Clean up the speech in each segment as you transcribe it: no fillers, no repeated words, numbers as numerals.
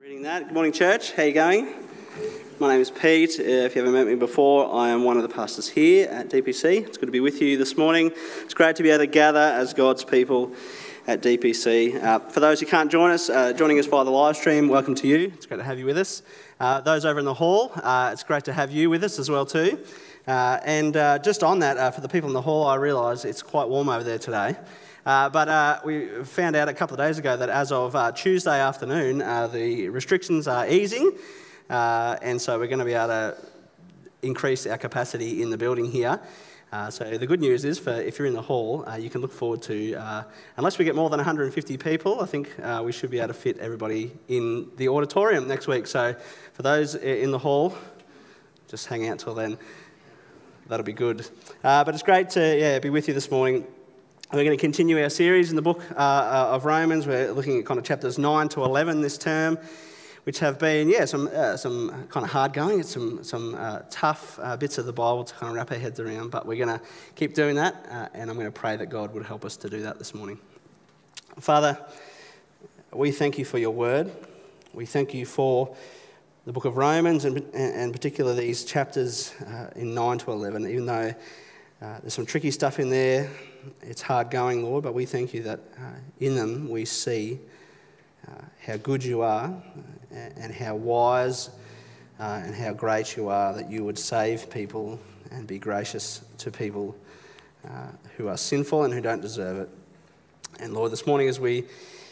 Reading that. Good morning, church. How are you going? My name is Pete. If you haven't met me before, I am one of the pastors here at DPC. It's good to be with you this morning. It's great to be able to gather as God's people at DPC. For those who can't join us, joining us via the live stream, welcome to you. It's great to have you with us. Those over in the hall, it's great to have you with us as well too. And just on that, for the people in the hall, I realise it's quite warm over there today. But we found out a couple of days ago that as of Tuesday afternoon, the restrictions are easing, and so we're going to be able to increase our capacity in the building here. So the good news is, if you're in the hall, you can look forward to, unless we get more than 150 people, I think we should be able to fit everybody in the auditorium next week. So for those in the hall, just hang out till then. That'll be good. But it's great to be with you this morning. We're going to continue our series in the book of Romans. We're looking at kind of chapters 9 to 11 this term, which have been, some kind of hard going. It's some tough bits of the Bible to kind of wrap our heads around, but we're going to keep doing that, and I'm going to pray that God would help us to do that this morning. Father, we thank you for your word. We thank you for the book of Romans, and particularly these chapters in 9 to 11, even though there's some tricky stuff in there. It's hard going, Lord, but we thank you that in them we see how good you are and how wise and how great you are, that you would save people and be gracious to people who are sinful and who don't deserve it. And Lord, this morning as we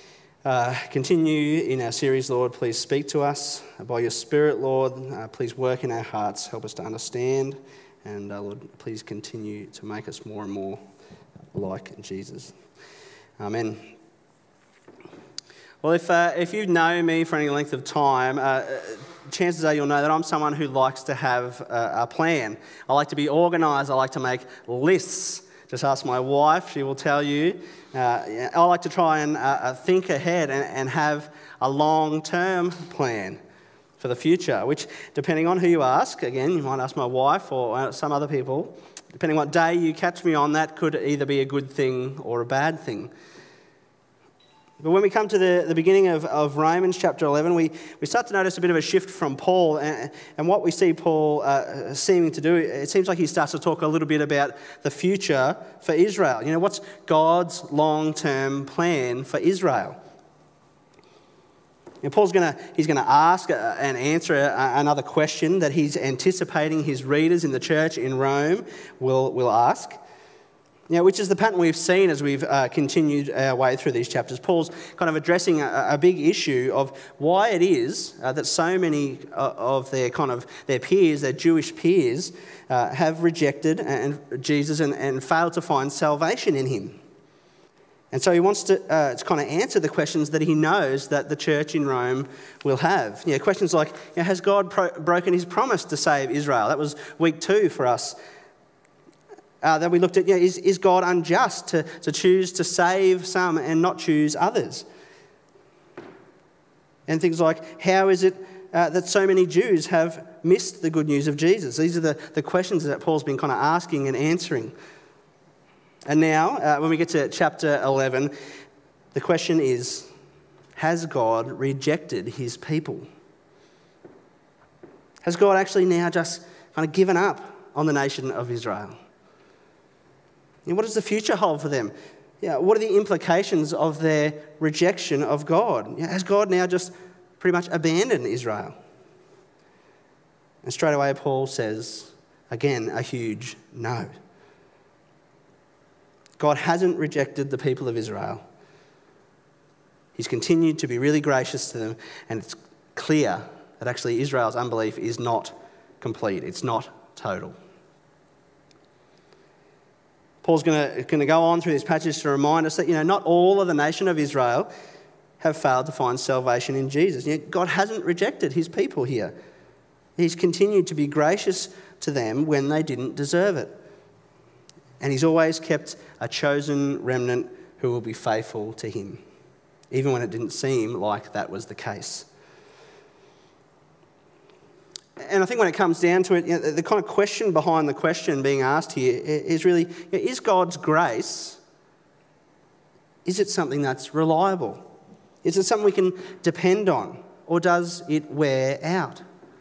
continue in our series, Lord, please speak to us by your Spirit, Lord. Please work in our hearts, help us to understand, and Lord, please continue to make us more and more like Jesus. Amen. Well, if you know me for any length of time, chances are you'll know that I'm someone who likes to have a plan. I like to be organised. I like to make lists. Just ask my wife, she will tell you. I like to try and think ahead and have a long-term plan for the future, which, depending on who you ask, again, you might ask my wife or some other people, depending what day you catch me on, that could either be a good thing or a bad thing. But when we come to the beginning of Romans chapter 11, we start to notice a bit of a shift from Paul, and what we see Paul seeming to do, it seems like he starts to talk a little bit about the future for Israel. You know, what's God's long-term plan for Israel? And Paul's going to ask and answer another question that he's anticipating his readers in the church in Rome will ask. You know, which is the pattern we've seen as we've continued our way through these chapters. Paul's kind of addressing a big issue of why it is that so many of their peers, their Jewish peers, have rejected Jesus and failed to find salvation in him. And so he wants to kind of answer the questions that he knows that the church in Rome will have. You know, questions like, has God broken his promise to save Israel? That was week 2 for us. That we looked at, is God unjust to choose to save some and not choose others? And things like, how is it that so many Jews have missed the good news of Jesus? These are the questions that Paul's been kind of asking and answering. And now, when we get to chapter 11, the question is, has God rejected his people? Has God actually now just kind of given up on the nation of Israel? And what does the future hold for them? What are the implications of their rejection of God? Has God now just pretty much abandoned Israel? And straight away Paul says, again, a huge no. God hasn't rejected the people of Israel. He's continued to be really gracious to them, and it's clear that actually Israel's unbelief is not complete. It's not total. Paul's going to go on through this passage to remind us that, not all of the nation of Israel have failed to find salvation in Jesus. God hasn't rejected his people here. He's continued to be gracious to them when they didn't deserve it. And he's always kept a chosen remnant who will be faithful to him, even when it didn't seem like that was the case. And I think when it comes down to it, the kind of question behind the question being asked here is really, is God's grace, is it something that's reliable? Is it something we can depend on? or does it wear out?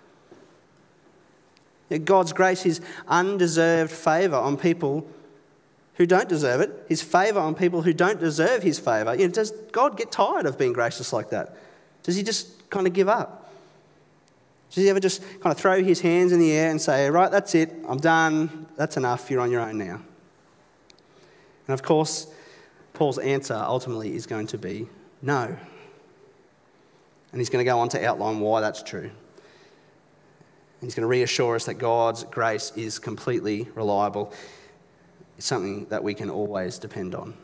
God's grace, his undeserved favour on people who don't deserve it, his favour on people who don't deserve his favour. Does God get tired of being gracious like that? Does he just kind of give up? Does he ever just kind of throw his hands in the air and say, right, that's it, I'm done, that's enough, you're on your own now? And of course, Paul's answer ultimately is going to be no. And he's going to go on to outline why that's true. And he's going to reassure us that God's grace is completely reliable. It's something that we can always depend on.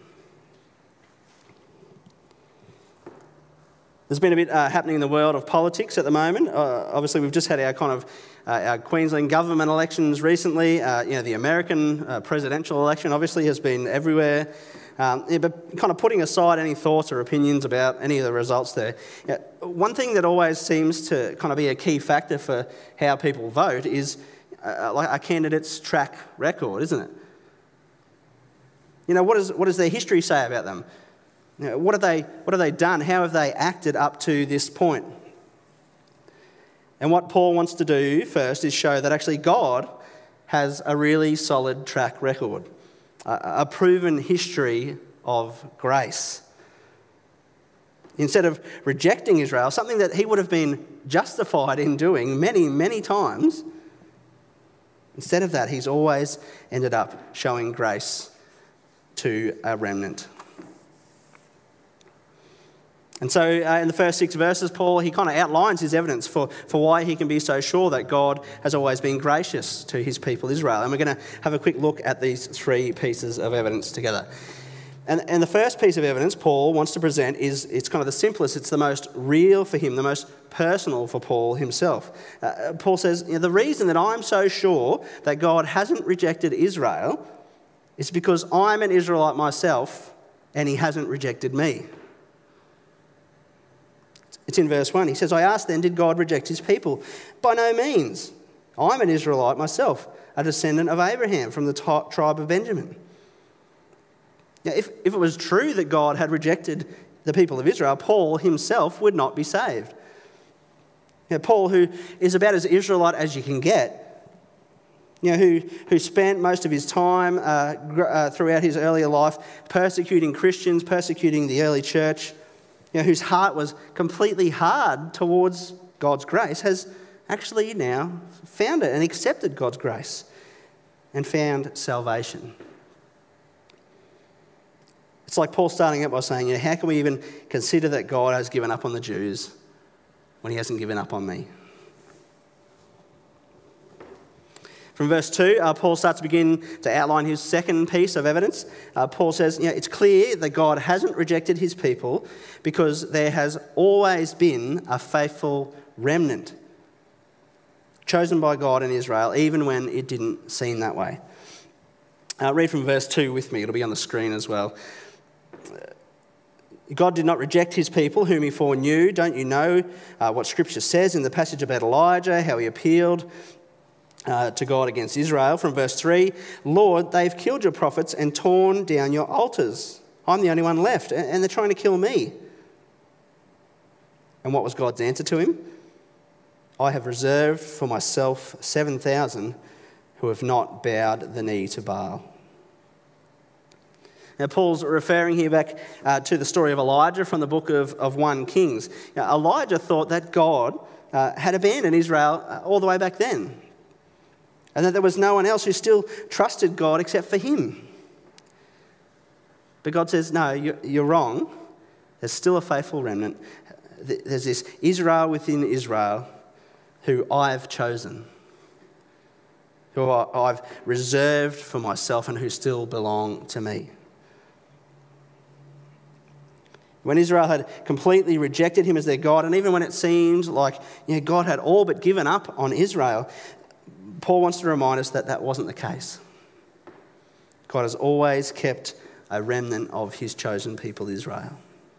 There's been a bit happening in the world of politics at the moment. Obviously, we've just had our Queensland government elections recently. The American presidential election obviously has been everywhere. But kind of putting aside any thoughts or opinions about any of the results there, one thing that always seems to kind of be a key factor for how people vote is like a candidate's track record, isn't it? What does their history say about them? What have they done? How have they acted up to this point? And what Paul wants to do first is show that actually God has a really solid track record, a proven history of grace. Instead of rejecting Israel, something that he would have been justified in doing many, many times, instead of that, he's always ended up showing grace to a remnant. And so in the first 6 verses, Paul, he kind of outlines his evidence for why he can be so sure that God has always been gracious to his people Israel. And we're going to have a quick look at these 3 pieces of evidence together. And the first piece of evidence Paul wants to present it's kind of the simplest, it's the most real for him, the most personal for Paul himself. Paul says, the reason that I'm so sure that God hasn't rejected Israel is because I'm an Israelite myself and he hasn't rejected me. It's in verse 1. He says, I asked then, did God reject his people? By no means. I'm an Israelite myself, a descendant of Abraham from the tribe of Benjamin. Now, if it was true that God had rejected the people of Israel, Paul himself would not be saved. Paul, who is about as Israelite as you can get, who spent most of his time throughout his earlier life persecuting Christians, persecuting the early church, whose heart was completely hard towards God's grace, has actually now found it and accepted God's grace and found salvation. It's like Paul starting out by saying, how can we even consider that God has given up on the Jews when he hasn't given up on me? From verse 2, Paul starts to begin to outline his second piece of evidence. Paul says, it's clear that God hasn't rejected his people because there has always been a faithful remnant chosen by God in Israel, even when it didn't seem that way. Read from verse 2 with me. It'll be on the screen as well. God did not reject his people whom he foreknew. Don't you know what Scripture says in the passage about Elijah, how he appealed to God against Israel? From verse 3, Lord, they've killed your prophets and torn down your altars. I'm the only one left, and they're trying to kill me. And what was God's answer to him? I have reserved for myself 7,000 who have not bowed the knee to Baal. Now, Paul's referring here back to the story of Elijah from the book of 1 Kings. Now, Elijah thought that God had abandoned Israel all the way back then, and that there was no one else who still trusted God except for him. But God says, no, you're wrong. There's still a faithful remnant. There's this Israel within Israel who I've chosen, who I've reserved for myself and who still belong to me. When Israel had completely rejected him as their God, and even when it seemed like God had all but given up on Israel, Paul wants to remind us that that wasn't the case. God has always kept a remnant of his chosen people, Israel.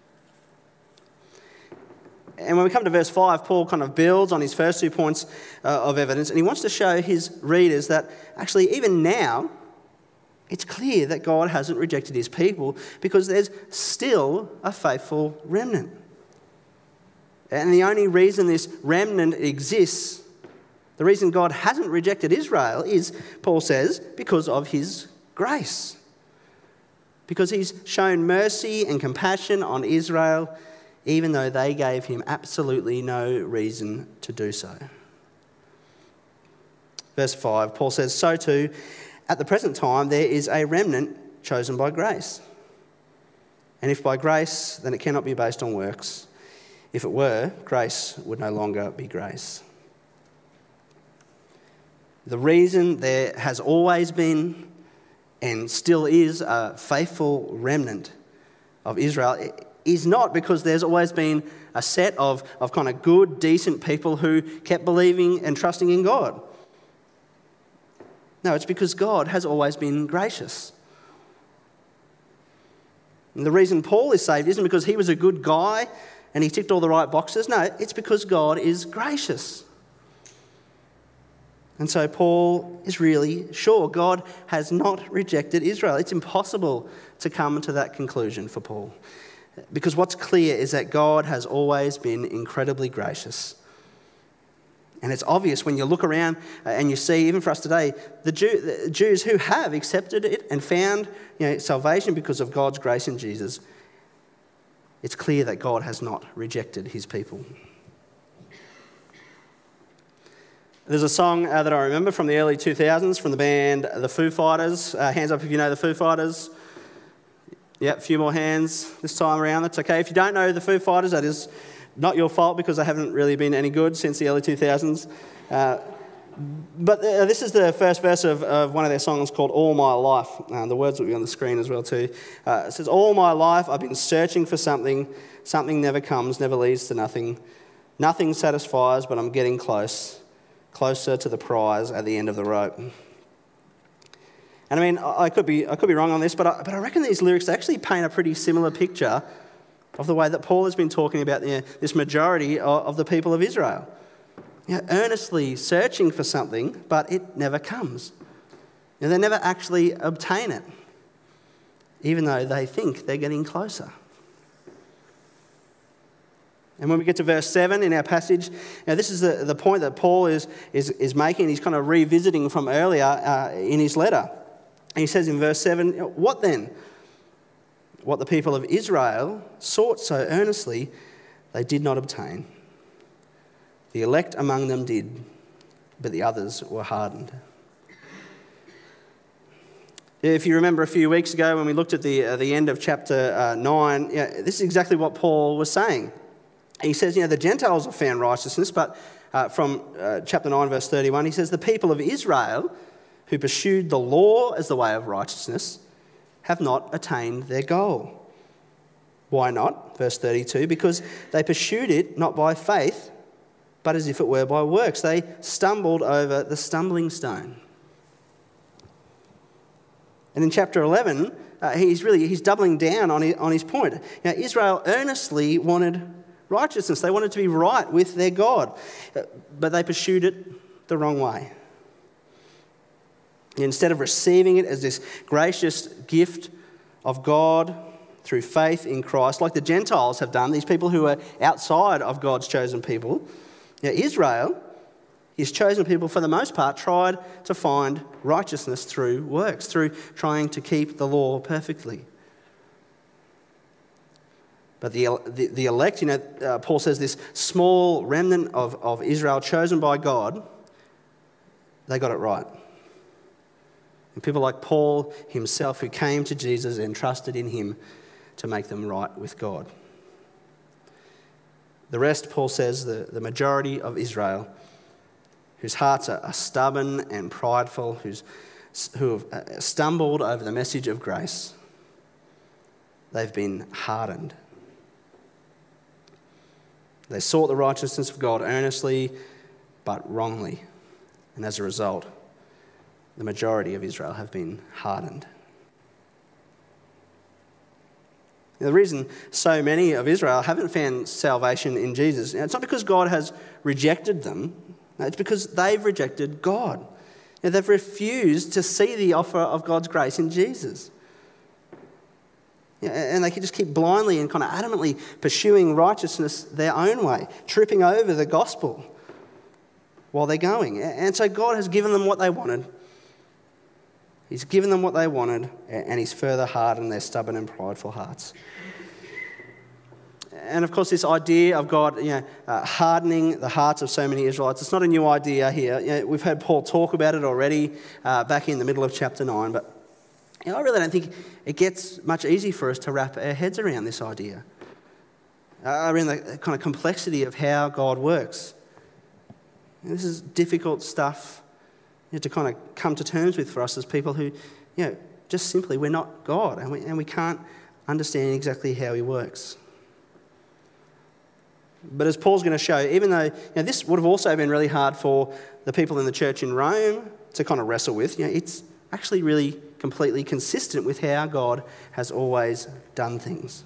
And when we come to verse 5, Paul kind of builds on his first 2 points of evidence, and he wants to show his readers that actually even now, it's clear that God hasn't rejected his people because there's still a faithful remnant. And the only reason this remnant exists, the reason God hasn't rejected Israel is, Paul says, because of his grace. Because he's shown mercy and compassion on Israel, even though they gave him absolutely no reason to do so. Verse 5, Paul says, "So too, at the present time, there is a remnant chosen by grace. And if by grace, then it cannot be based on works. If it were, grace would no longer be grace." The reason there has always been and still is a faithful remnant of Israel is not because there's always been a set of kind of good, decent people who kept believing and trusting in God. No, it's because God has always been gracious. And the reason Paul is saved isn't because he was a good guy and he ticked all the right boxes. No, it's because God is gracious. And so Paul is really sure God has not rejected Israel. It's impossible to come to that conclusion for Paul. Because what's clear is that God has always been incredibly gracious. And it's obvious when you look around and you see, even for us today, the Jews who have accepted it and found salvation because of God's grace in Jesus, it's clear that God has not rejected his people. There's a song that I remember from the early 2000s from the band The Foo Fighters. Hands up if you know the Foo Fighters. Yep, a few more hands this time around. That's okay. If you don't know the Foo Fighters, that is not your fault because they haven't really been any good since the early 2000s. But this is the first verse of one of their songs called All My Life. The words will be on the screen as well too. It says, "All my life I've been searching for something. Something never comes, never leads to nothing. Nothing satisfies, but I'm getting closer to the prize at the end of the rope." And I mean, I could be wrong on this, but I reckon these lyrics actually paint a pretty similar picture of the way that Paul has been talking about this majority of the people of Israel. Earnestly searching for something, but it never comes. They never actually obtain it, even though they think they're getting closer. And when we get to verse 7 in our passage, this is the point that Paul is making. He's kind of revisiting from earlier in his letter. And he says in verse 7, "What then? What the people of Israel sought so earnestly, they did not obtain. The elect among them did, but the others were hardened." If you remember a few weeks ago when we looked at the end of chapter 9, this is exactly what Paul was saying. He says, the Gentiles have found righteousness, but from chapter 9, verse 31, he says, "The people of Israel who pursued the law as the way of righteousness have not attained their goal." Why not? Verse 32, "Because they pursued it not by faith, but as if it were by works. They stumbled over the stumbling stone." And in chapter 11, he's doubling down on his point. Israel earnestly wanted righteousness. They wanted to be right with their God, but they pursued it the wrong way. Instead of receiving it as this gracious gift of God through faith in Christ, like the Gentiles have done, these people who are outside of God's chosen people, Israel, his chosen people for the most part, tried to find righteousness through works, through trying to keep the law perfectly. But the elect, Paul says this small remnant of Israel chosen by God, they got it right. And people like Paul himself who came to Jesus and trusted in him to make them right with God. The rest, Paul says, the majority of Israel, whose hearts are stubborn and prideful, who have stumbled over the message of grace, they've been hardened. They sought the righteousness of God earnestly, but wrongly. And as a result, the majority of Israel have been hardened. The reason so many of Israel haven't found salvation in Jesus, it's not because God has rejected them, it's because they've rejected God. They've refused to see the offer of God's grace in Jesus. And they can just keep blindly and kind of adamantly pursuing righteousness their own way, tripping over the gospel while they're going. And so God has given them what they wanted. He's given them what they wanted, and he's further hardened their stubborn and prideful hearts. And of course, this idea of God hardening the hearts of so many Israelites, it's not a new idea here. We've heard Paul talk about it already back in the middle of chapter 9, but I really don't think it gets much easier for us to wrap our heads around this idea, around the kind of complexity of how God works. And this is difficult stuff to kind of come to terms with for us as people who, just simply we're not God, and we can't understand exactly how he works. But as Paul's going to show, even though this would have also been really hard for the people in the church in Rome to kind of wrestle with, it's actually really completely consistent with how God has always done things.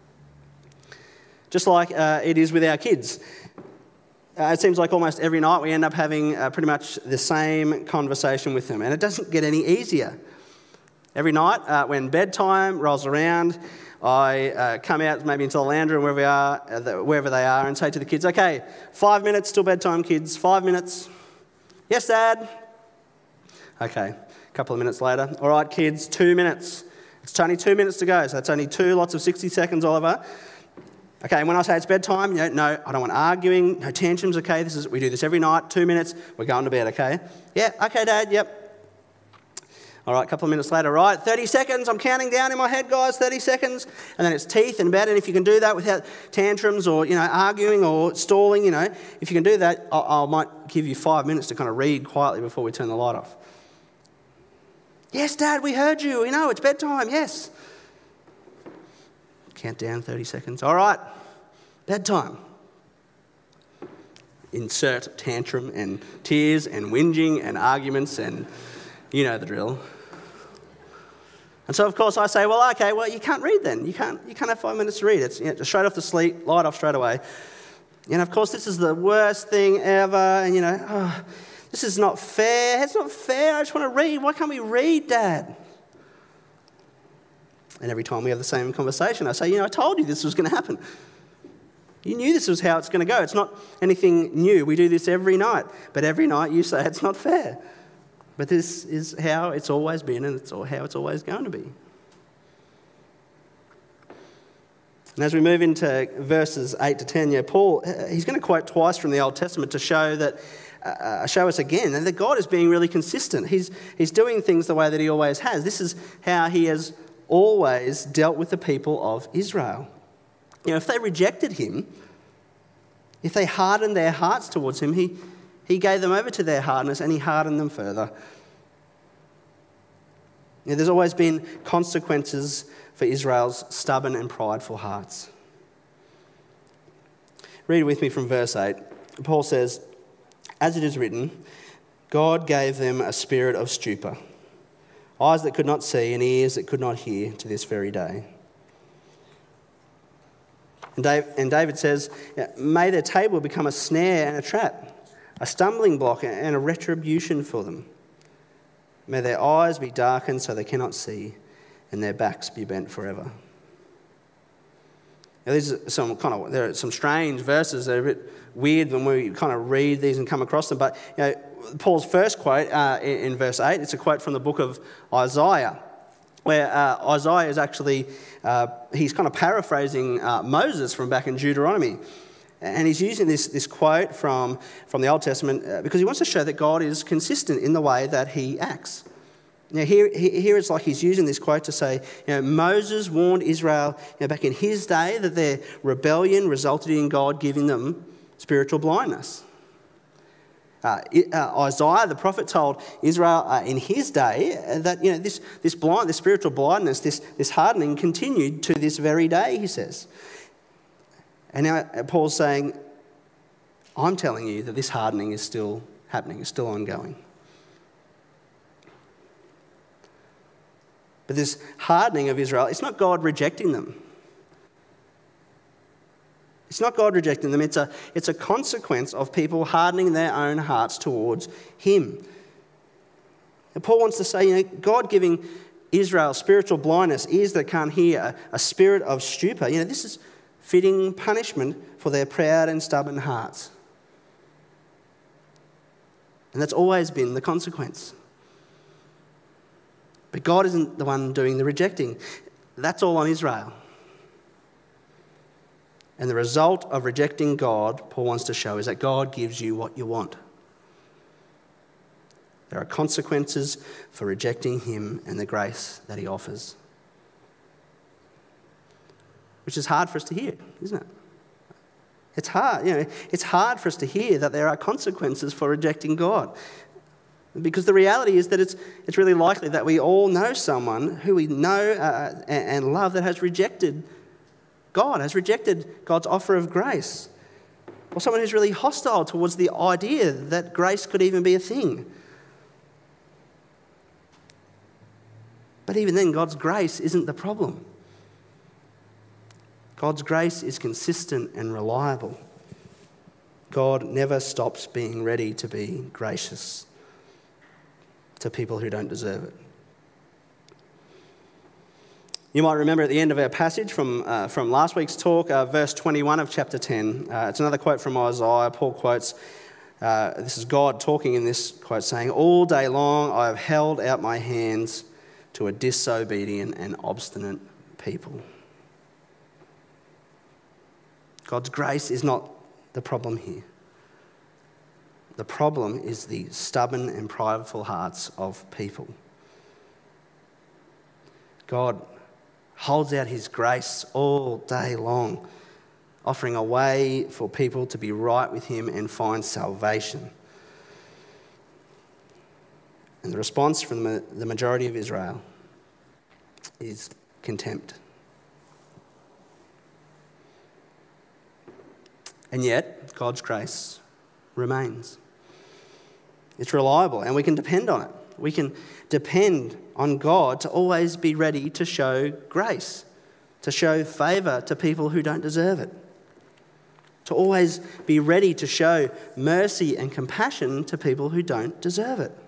Just like it is with our kids. It seems like almost every night we end up having pretty much the same conversation with them, and it doesn't get any easier. Every night when bedtime rolls around, I come out maybe into the lounge room wherever they are, and say to the kids, okay, 5 minutes till bedtime, kids, 5 minutes. Yes, Dad. Okay, a couple of minutes later. All right, kids, 2 minutes. It's only 2 minutes to go, so that's only 2 lots of 60 seconds, Oliver. Okay, and when I say it's bedtime, no, I don't want arguing, no tantrums, okay? We do this every night, 2 minutes, we're going to bed, okay? Yeah, okay, Dad, yep. All right, a couple of minutes later, right, 30 seconds, I'm counting down in my head, guys, 30 seconds. And then it's teeth and bed, and if you can do that without tantrums or, arguing or stalling, if you can do that, I might give you 5 minutes to kind of read quietly before we turn the light off. Yes, Dad, we heard you, it's bedtime, yes. Count down 30 seconds. All right, bedtime. Insert tantrum and tears and whinging and arguments and you know the drill. And so, of course, I say, well, okay, you can't read then. You can't have 5 minutes to read. It's just straight off to sleep, light off straight away. And, of course, this is the worst thing ever. And, this is not fair. It's not fair. I just want to read. Why can't we read, Dad? And every time we have the same conversation, I say, I told you this was going to happen. You knew this was how it's going to go. It's not anything new. We do this every night. But every night you say it's not fair. But this is how it's always been, and it's how it's always going to be. And as we move into verses 8 to 10, Paul, he's going to quote twice from the Old Testament to show us again that God is being really consistent. He's doing things the way that he always has. This is how he has always dealt with the people of Israel. If they rejected him, if they hardened their hearts towards him, he gave them over to their hardness and he hardened them further. There's always been consequences for Israel's stubborn and prideful hearts. Read with me from verse 8. Paul says, as it is written, God gave them a spirit of stupor, eyes that could not see and ears that could not hear to this very day. And David says, may their table become a snare and a trap, a stumbling block and a retribution for them. May their eyes be darkened so they cannot see, and their backs be bent forever. Now, there are some strange verses that are a bit weird when we kind of read these and come across them. But Paul's first quote in verse 8, it's a quote from the book of Isaiah, where Isaiah is actually, he's kind of paraphrasing Moses from back in Deuteronomy. And he's using this quote from the Old Testament because he wants to show that God is consistent in the way that he acts. Now here it's like he's using this quote to say, Moses warned Israel back in his day that their rebellion resulted in God giving them spiritual blindness. Isaiah, the prophet, told Israel in his day that this spiritual blindness, this hardening continued to this very day, he says. And now Paul's saying, I'm telling you that this hardening is still happening, is still ongoing. But this hardening of Israel, it's not God rejecting them. It's not God rejecting them. It's a consequence of people hardening their own hearts towards him. And Paul wants to say, God giving Israel's spiritual blindness, ears that can't hear, a spirit of stupor. This is fitting punishment for their proud and stubborn hearts. And that's always been the consequence. But God isn't the one doing the rejecting. That's all on Israel. And the result of rejecting God, Paul wants to show, is that God gives you what you want. There are consequences for rejecting him and the grace that he offers. Which is hard for us to hear, isn't it? It's hard, it's hard for us to hear that there are consequences for rejecting God. Because the reality is that it's really likely that we all know someone who we know and love that has rejected God, has rejected God's offer of grace. Or someone who's really hostile towards the idea that grace could even be a thing. But even then, God's grace isn't the problem. God's grace is consistent and reliable. God never stops being ready to be gracious to people who don't deserve it. You might remember at the end of our passage from last week's talk, verse 21 of chapter 10. It's another quote from Isaiah. Paul quotes, this is God talking in this quote, saying, "All day long I have held out my hands to a disobedient and obstinate people." God's grace is not the problem here. The problem is the stubborn and prideful hearts of people. God holds out his grace all day long, offering a way for people to be right with him and find salvation. And the response from the majority of Israel is contempt. And yet, God's grace remains. It's reliable and we can depend on it. We can depend on God to always be ready to show grace, to show favour to people who don't deserve it, to always be ready to show mercy and compassion to people who don't deserve it.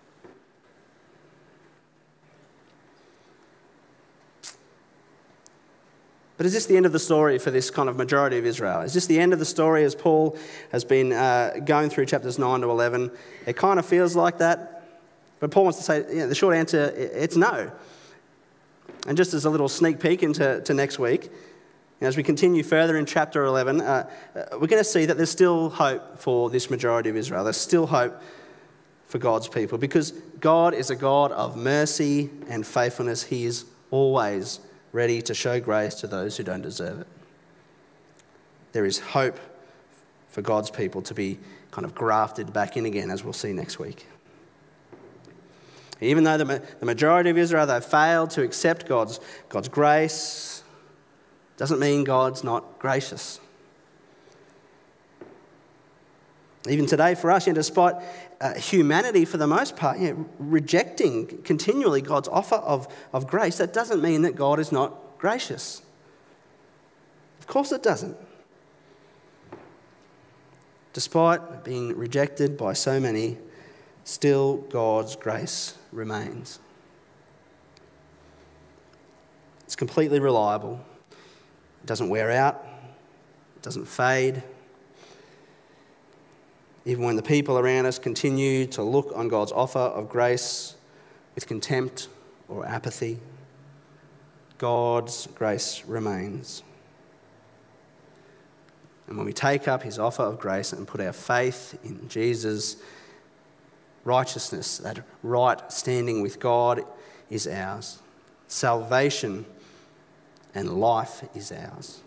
But is this the end of the story for this kind of majority of Israel? Is this the end of the story as Paul has been going through chapters 9 to 11? It kind of feels like that. But Paul wants to say, the short answer, it's no. And just as a little sneak peek into next week, as we continue further in chapter 11, we're going to see that there's still hope for this majority of Israel. There's still hope for God's people because God is a God of mercy and faithfulness. He is always ready to show grace to those who don't deserve it. There is hope for God's people to be kind of grafted back in again, as we'll see next week. Even though the majority of Israel, they've failed to accept God's grace, doesn't mean God's not gracious. Even today for us, despite humanity for the most part, rejecting continually God's offer of grace, that doesn't mean that God is not gracious. Of course it doesn't. Despite being rejected by so many, still God's grace remains. It's completely reliable. It doesn't wear out. It doesn't fade. Even when the people around us continue to look on God's offer of grace with contempt or apathy, God's grace remains. And when we take up his offer of grace and put our faith in Jesus' righteousness, that right standing with God is ours. Salvation and life is ours.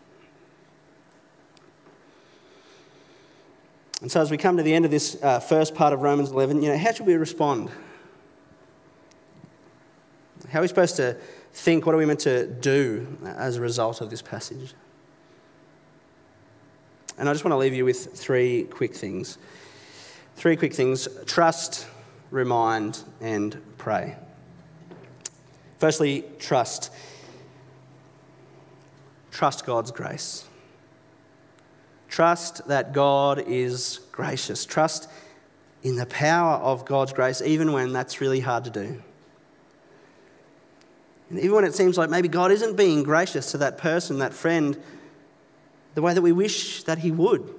And so as we come to the end of this first part of Romans 11, how should we respond? How are we supposed to think? What are we meant to do as a result of this passage? And I just want to leave you with three quick things. Trust, remind, and pray. Firstly, trust. Trust God's grace. Trust that God is gracious. Trust in the power of God's grace, even when that's really hard to do. And even when it seems like maybe God isn't being gracious to that person, that friend, the way that we wish that he would.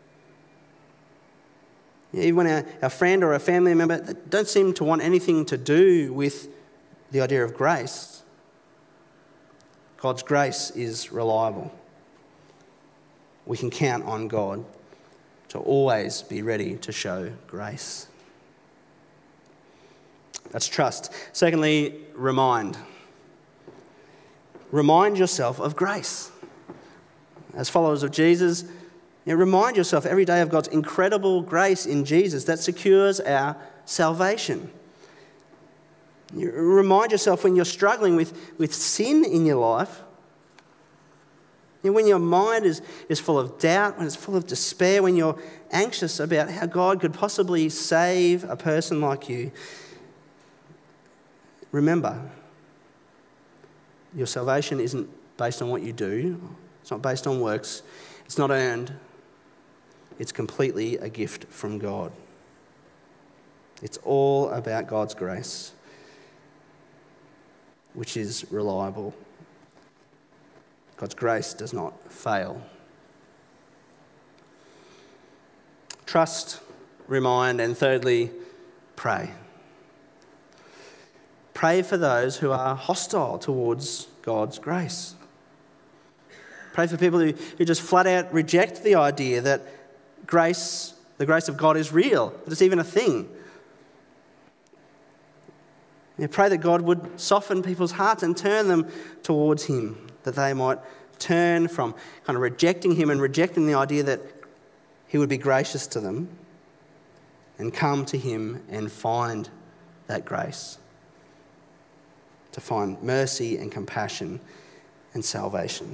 Even when our friend or a family member don't seem to want anything to do with the idea of grace, God's grace is reliable. We can count on God to always be ready to show grace. That's trust. Secondly, remind. Remind yourself of grace. As followers of Jesus, remind yourself every day of God's incredible grace in Jesus that secures our salvation. Remind yourself when you're struggling with sin in your life, when your mind is full of doubt, when it's full of despair, when you're anxious about how God could possibly save a person like you, remember, your salvation isn't based on what you do. It's not based on works. It's not earned. It's completely a gift from God. It's all about God's grace, which is reliable. God's grace does not fail. Trust, remind, and thirdly, pray. Pray for those who are hostile towards God's grace. Pray for people who just flat out reject the idea that grace, the grace of God is real, that it's even a thing. Pray that God would soften people's hearts and turn them towards him, that they might turn from kind of rejecting him and rejecting the idea that he would be gracious to them and come to him and find that grace, to find mercy and compassion and salvation.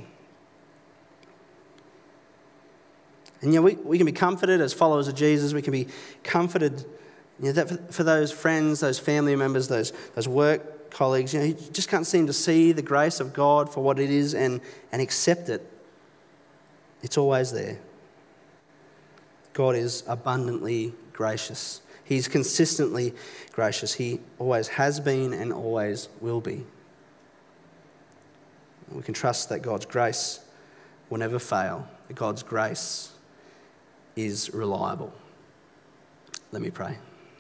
And we can be comforted as followers of Jesus. We can be comforted that for those friends, those family members, those work colleagues, you just can't seem to see the grace of God for what it is and accept it. It's always there. God is abundantly gracious. He's consistently gracious. He always has been and always will be. We can trust that God's grace will never fail, that God's grace is reliable. Let me pray.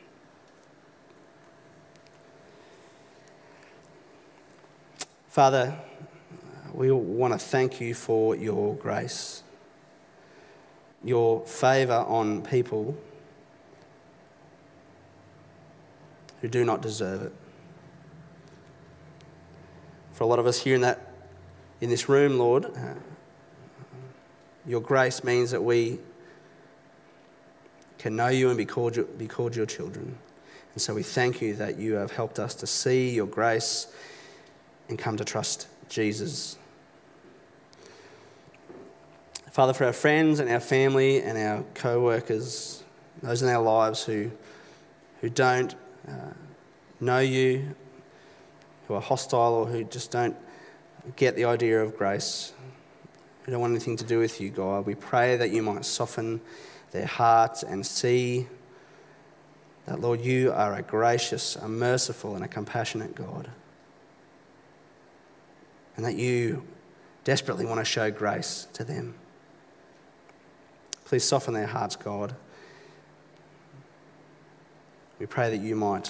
Father, we want to thank you for your grace, your favour on people who do not deserve it. For a lot of us here in this room, Lord, your grace means that we can know you and be called your children. And so we thank you that you have helped us to see your grace and come to trust Jesus. Father, for our friends and our family and our co-workers, those in our lives who don't know you, who are hostile or who just don't get the idea of grace, who don't want anything to do with you, God, we pray that you might soften their hearts and see that, Lord, you are a gracious, a merciful and a compassionate God. And that you desperately want to show grace to them. Please soften their hearts, God. We pray that you might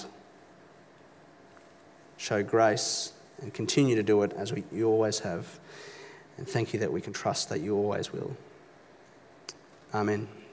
show grace and continue to do it as you always have. And thank you that we can trust that you always will. Amen.